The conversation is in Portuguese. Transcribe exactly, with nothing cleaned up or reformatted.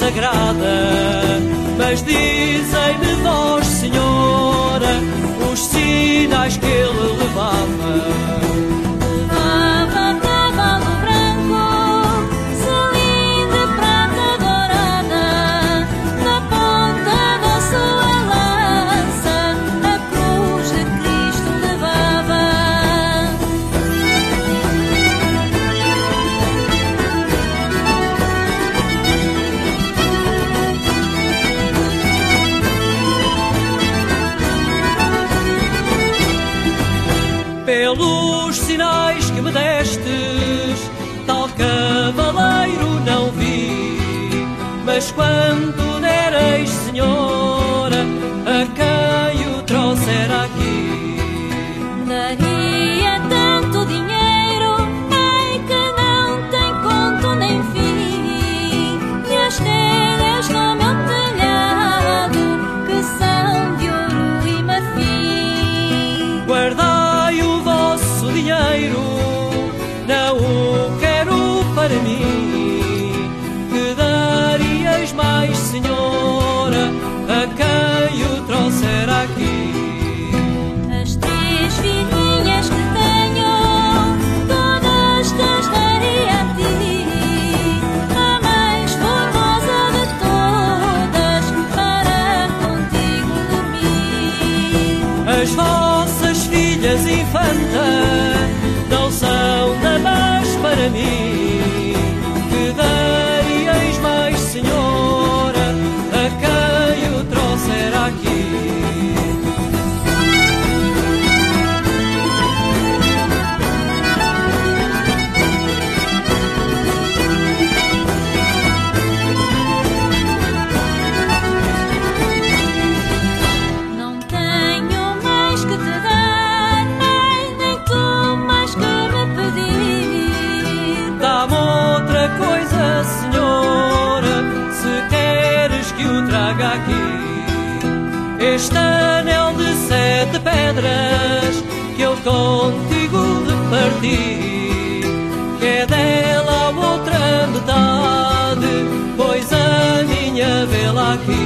sagrada, mas dizem-me vós, Senhora, os sinais que ele levava. Pelos sinais que me destes, tal cavaleiro não vi, mas quando dereis, Senhora, a quem o trouxer aqui, daria tanto dinheiro, ai que não tem conto nem fim, e as telhas no meu telhado, que são de ouro e marfim. Guardai o vosso dinheiro, não o quero para mim, que daríeis mais, Senhora, a quem o trouxer aqui. As três filhinhas que tenho, todas te daria a ti, a mais formosa de todas, para contigo dormir. As vossas filhas infantas não são damas para mim, que daríeis mais, Senhora, a quem o trouxer aqui. Não tenho mais que te dar, ai, nem tu mais que me pedir. Dá-me outra coisa, Senhora, se queres que o traga aqui. Este anel de sete pedras que eu contigo reparti, que é dela a outra metade, pois a minha vê-la aqui.